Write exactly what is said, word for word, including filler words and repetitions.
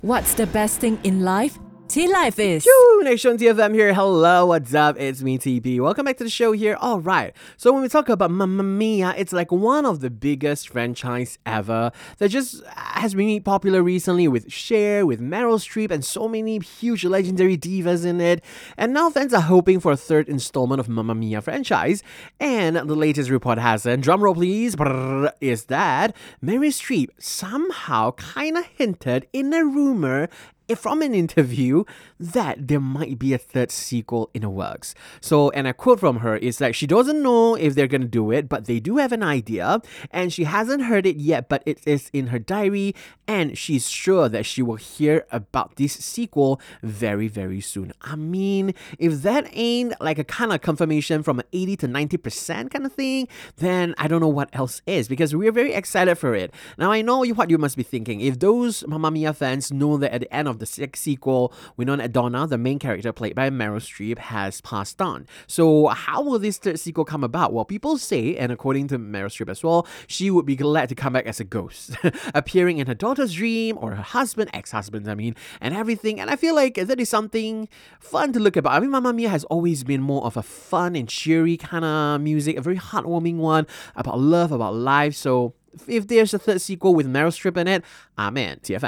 What's the best thing in life? Tea Life is. Choo! Nation T F M here. Hello, what's up? It's me, T P. Welcome back to the show here. All right. So when we talk about Mamma Mia, it's like one of the biggest franchise ever that just has been made popular recently with Cher, with Meryl Streep, and so many huge legendary divas in it. And now fans are hoping for a third installment of Mamma Mia franchise. And the latest report has it, drumroll please, brrr, is that Meryl Streep somehow kind of hinted in a rumor from an interview that there might be a third sequel in the works. So, and a quote from her is like, she doesn't know if they're gonna do it, but they do have an idea, and she hasn't heard it yet, but it is in her diary, and she's sure that she will hear about this sequel very, very soon. I mean, if that ain't like a kind of confirmation from an eighty to ninety percent kind of thing, then I don't know what else is, because we're very excited for it. Now, I know what you must be thinking. If those Mamma Mia fans know that at the end of the sixth sequel, we know that Donna, the main character played by Meryl Streep, has passed on. So how will this third sequel come about? Well, people say, and according to Meryl Streep as well, she would be glad to come back as a ghost, appearing in her daughter's dream, or her husband, ex-husband, I mean, and everything. And I feel like that is something fun to look about. I mean, Mamma Mia has always been more of a fun and cheery kind of music, a very heartwarming one, about love, about life. So if there's a third sequel with Meryl Streep in it, I'm in. T F M.